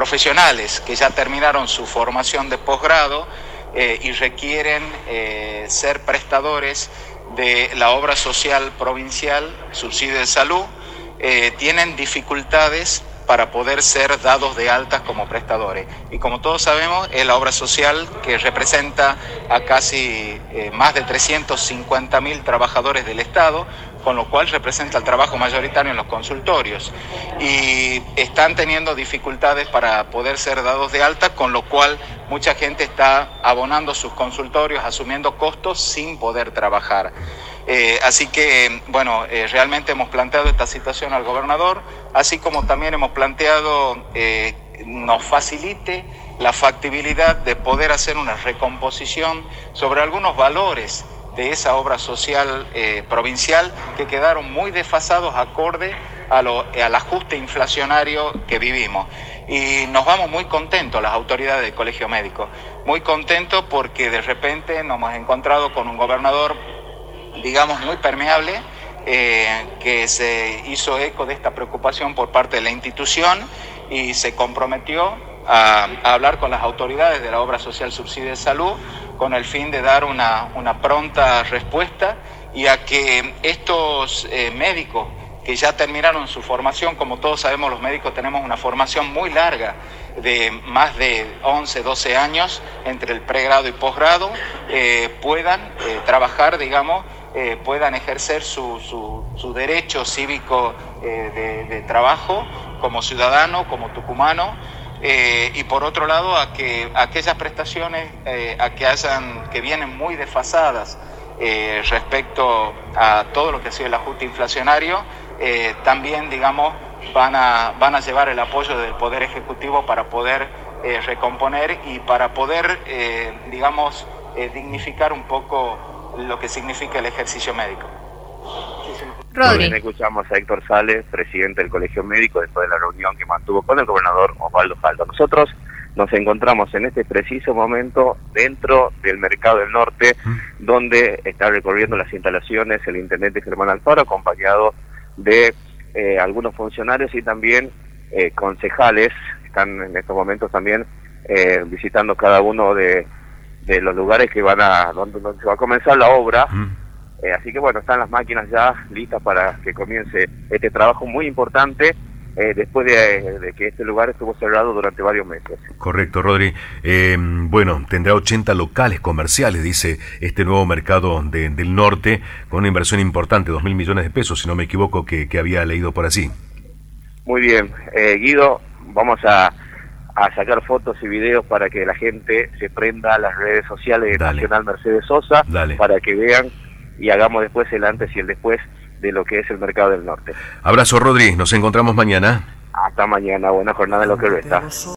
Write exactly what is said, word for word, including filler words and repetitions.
profesionales que ya terminaron su formación de posgrado eh, y requieren eh, ser prestadores de la obra social provincial, subsidio de salud, eh, tienen dificultades para poder ser dados de altas como prestadores. Y como todos sabemos, es la obra social que representa a casi eh, más de trescientos cincuenta mil trabajadores del Estado, con lo cual representa el trabajo mayoritario en los consultorios. Y están teniendo dificultades para poder ser dados de alta, con lo cual mucha gente está abonando sus consultorios, asumiendo costos sin poder trabajar. Eh, así que, bueno, eh, realmente hemos planteado esta situación al gobernador, así como también hemos planteado eh, nos facilite la factibilidad de poder hacer una recomposición sobre algunos valores de esa obra social eh, provincial que quedaron muy desfasados acorde a lo, al ajuste inflacionario que vivimos. Y nos vamos muy contentos, las autoridades del Colegio Médico, muy contentos porque de repente nos hemos encontrado con un gobernador, digamos, muy permeable, eh, que se hizo eco de esta preocupación por parte de la institución y se comprometió a, a hablar con las autoridades de la obra social subsidio de salud con el fin de dar una, una pronta respuesta y a que estos eh, médicos que ya terminaron su formación, como todos sabemos, los médicos tenemos una formación muy larga de más de once, doce años entre el pregrado y posgrado, eh, puedan eh, trabajar, digamos, eh, puedan ejercer su, su, su derecho cívico eh, de, de trabajo como ciudadano, como tucumano, eh, y por otro lado a que aquellas prestaciones eh, a que hayan, que vienen muy desfasadas eh, respecto a todo lo que ha sido el ajuste inflacionario, eh, también, digamos, van a, van a llevar el apoyo del Poder Ejecutivo para poder eh, recomponer y para poder, eh, digamos, eh, dignificar un poco lo que significa el ejercicio médico. Rodri. Escuchamos a Héctor Sales, presidente del Colegio Médico, después de la reunión que mantuvo con el gobernador Osvaldo Faldo. Nosotros nos encontramos en este preciso momento dentro del Mercado del Norte, mm. donde está recorriendo las instalaciones el intendente Germán Alfaro, acompañado de eh, algunos funcionarios y también eh, concejales. Están en estos momentos también eh, visitando cada uno de, de los lugares que van a donde, donde se va a comenzar la obra. Mm. Eh, así que bueno, están las máquinas ya listas para que comience este trabajo muy importante eh, después de, de que este lugar estuvo cerrado durante varios meses. Correcto, Rodri. Eh, bueno, tendrá ochenta locales comerciales, dice este nuevo mercado de, del norte, con una inversión importante, dos mil millones de pesos, si no me equivoco, que, que había leído por así. Muy bien, eh, Guido, vamos a, a sacar fotos y videos para que la gente se prenda a las redes sociales de Dale. Nacional Mercedes Sosa, Dale. Para que vean y hagamos después el antes y el después de lo que es el Mercado del Norte. Abrazo, Rodri, nos encontramos mañana. Hasta mañana, buena jornada en lo que resta.